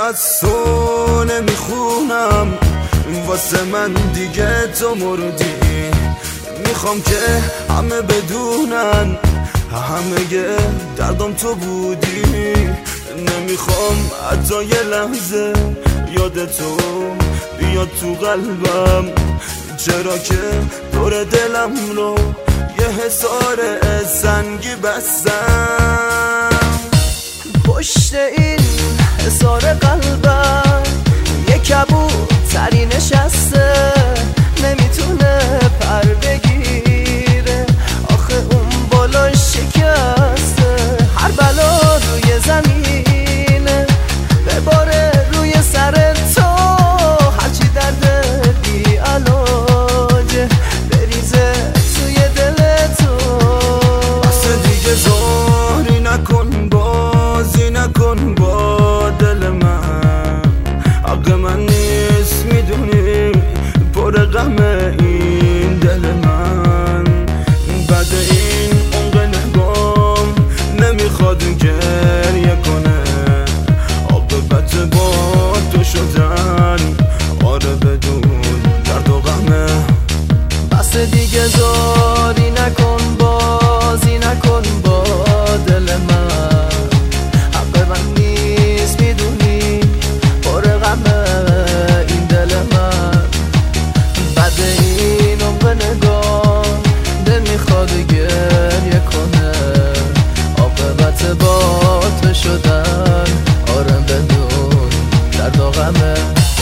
از تو نمیخونم، واسه من دیگه تو مردی. میخوام که همه بدونن همه دردم تو بودی. نمیخوام حتی یه لحظه یاد تو بیاد تو قلبم، چرا که دور دلم رو یه حصار سنگی بستم. پشت این حصار قلبم یه کبوتری نشسته، نمیتونه پر بگیره، آخه اون بالا شکسته. هر بلا روی زمینه بباره روی سر تو، هرچی درد بی علاجه بریزه توی دل تو. بس دیگه زاری نکن، بازی نکن با دل من، حق من نیست میدونی، پر غم این دل من. بعد این عمق نگام نمیخواد گریه کنه، عاقبت با تو شدن آره بدون درد و غمه. بس دیگه زاری نکن، بازی نکن با دل من، حق من نیست میدونی، پر غم این دل من. بعد این عمق نگاه نمیخواد گریه کنه، عاقبت با تو شدن آره بدون درد و غمه.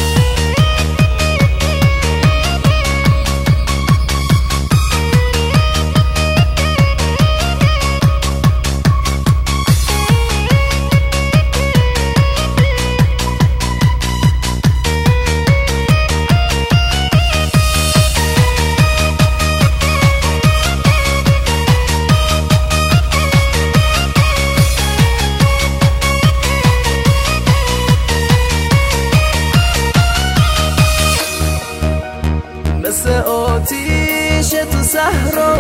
مثل آتیش تو صحرا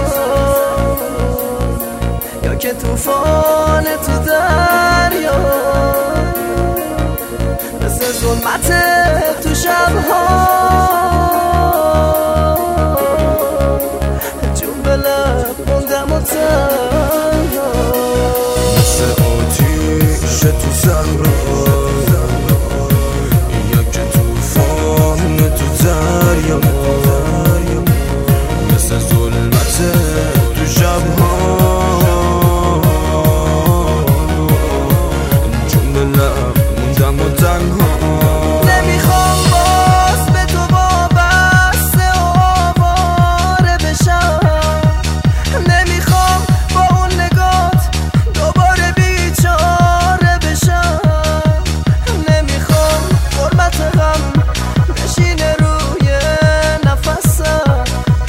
یا که طوفان تو دریا، مثل ظلمت تو شبها جون به لب موندم و تنها. مثل آتیش تو صحرا یا که طوفان تو دریا، مثل ظلمت تو شبها جون به لب موندم و تنها. نمیخوام باز به تو وابسته و آواره بشم، نمیخوام با اون نگات دوباره بیچاره بشم، نمیخوام غربت غم بشینه روی نفسم.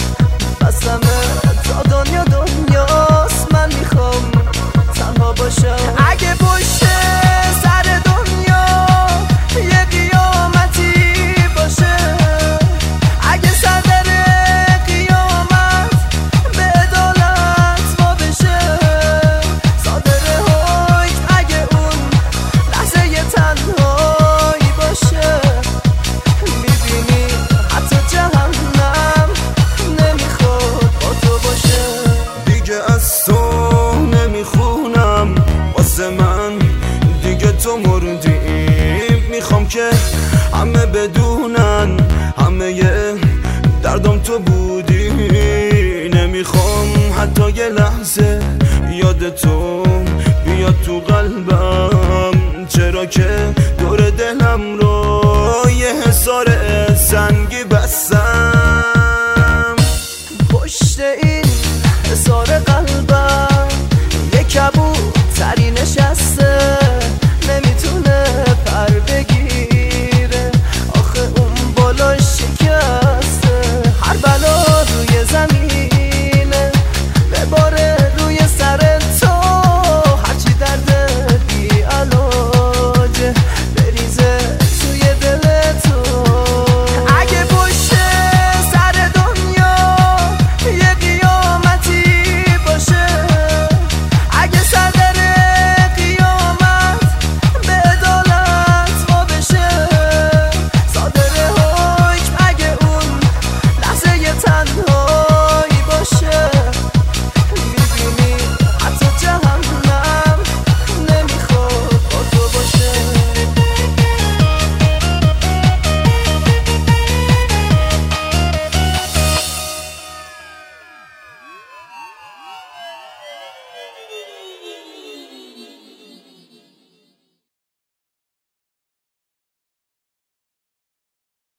تا دنیا دنیاست، من میخوام تنها باشم. اگه پشت سر دنیا یه قیامتی باشه، اگه صدر قیامت به عدالت ما بشه، صادر حکم اگه اون لحظه یه تنهایی باشه، میبینی حتی جهنم نمیخواد با تو باشه. دیگه از تو نمیخونم، واسه من دیگه تو مردی. میخوام که همه بدونن همه دردم تو بودی. نمیخوام حتی یه لحظه یاد تو بیاد تو قلبم، چرا که